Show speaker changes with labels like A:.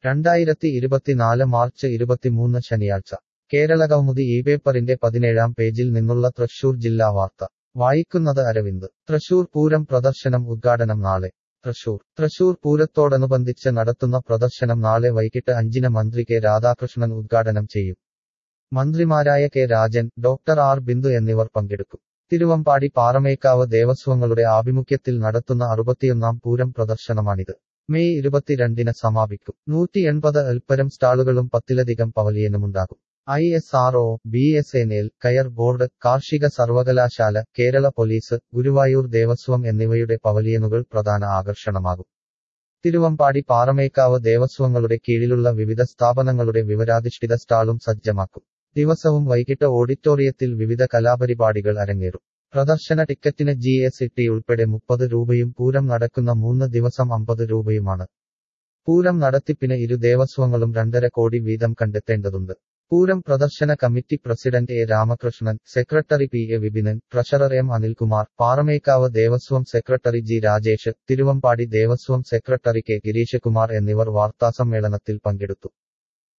A: 2024 March 23 ശനിയാഴ്ച കേരളകൗമുദി ഈ പേപ്പറിന്റെ 17-ാം പേജിൽ നിന്നുള്ള തൃശൂർ ജില്ലാ വാർത്ത വായിക്കുന്നത് അരവിന്ദ്. തൃശൂർ പൂരം പ്രദർശനം ഉദ്ഘാടനം നാളെ. തൃശൂർ പൂരത്തോടനുബന്ധിച്ച് നടത്തുന്ന പ്രദർശനം നാളെ വൈകിട്ട് 5-ന് മന്ത്രി കെ രാധാകൃഷ്ണൻ ഉദ്ഘാടനം ചെയ്യും. മന്ത്രിമാരായ K Rajan, doctor R Bindu എന്നിവർ പങ്കെടുക്കും. തിരുവമ്പാടി പാറമേക്കാവ് ദേവസ്വങ്ങളുടെ ആഭിമുഖ്യത്തിൽ നടത്തുന്ന 61-ാം പൂരം പ്രദർശനമാണിത്. മെയ് 22-ന് സമാപിക്കും. 180 അൽപ്പരം സ്റ്റാളുകളും 10-ലധികം പവലിയനുമുണ്ടാകും. ISRO, BSNL, കയർ ബോർഡ്, കാർഷിക സർവകലാശാല, കേരള പോലീസ്, ഗുരുവായൂർ ദേവസ്വം എന്നിവയുടെ പവലിയനുകൾ പ്രധാന ആകർഷണമാകും. തിരുവമ്പാടി പാറമേക്കാവ് ദേവസ്വങ്ങളുടെ കീഴിലുള്ള വിവിധ സ്ഥാപനങ്ങളുടെ വിവരാധിഷ്ഠിത സ്റ്റാളും സജ്ജമാക്കും. ദിവസവും വൈകിട്ട് ഓഡിറ്റോറിയത്തിൽ വിവിധ കലാപരിപാടികൾ അരങ്ങേറും. പ്രദർശന ടിക്കറ്റിന് GST ഉൾപ്പെടെ 30 രൂപയും പൂരം നടക്കുന്ന 3 ദിവസം 50 രൂപയുമാണ്. പൂരം നടത്തിപ്പിന് ഇരു ദേവസ്വങ്ങളും 2.5 കോടി വീതം കണ്ടെത്തേണ്ടതുണ്ട്. പൂരം പ്രദർശന committee president A Ramakrishnan, secretary P A Vipinan, treasurer M Anilkumar, Paramekkavu Devaswom secretary G Rajesh, Thiruvambadi Devaswom secretary K Girishakumar എന്നിവർ വാർത്താസമ്മേളനത്തിൽ പങ്കെടുത്തു.